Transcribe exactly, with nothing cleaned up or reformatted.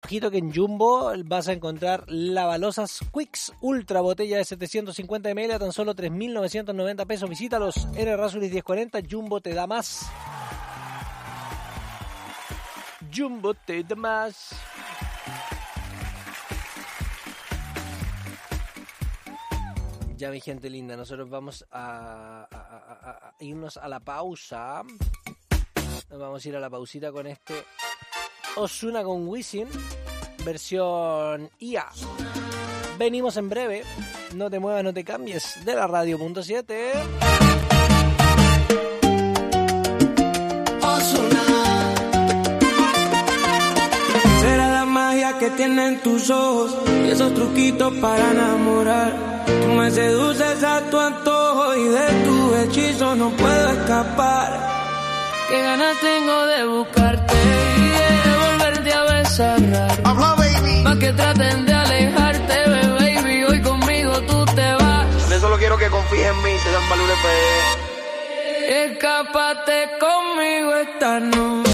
Ojito que en Jumbo vas a encontrar Lavalosas Quicks Ultra, botella de setecientos cincuenta mililitros a tan solo tres mil novecientos noventa pesos. Visítalos en Errázuriz diez cuarenta. Jumbo te da más. Jumbo te da más. Ya, mi gente linda, nosotros vamos a, a, a, a irnos a la pausa. Nos vamos a ir a la pausita con este Ozuna con Wisin, versión I A. Venimos en breve. No te muevas, no te cambies de la radio punto siete. Ozuna. Será la magia que tienen tus ojos y esos truquitos para enamorar. Tú me seduces a tu antojo y de tu hechizo no puedo escapar. Qué ganas tengo de buscarte y de volverte a besar. Habla, baby. Pa' que traten de alejarte, baby. Hoy conmigo tú te vas. De solo quiero que confíes en mí, te dan valores. Escápate conmigo esta noche.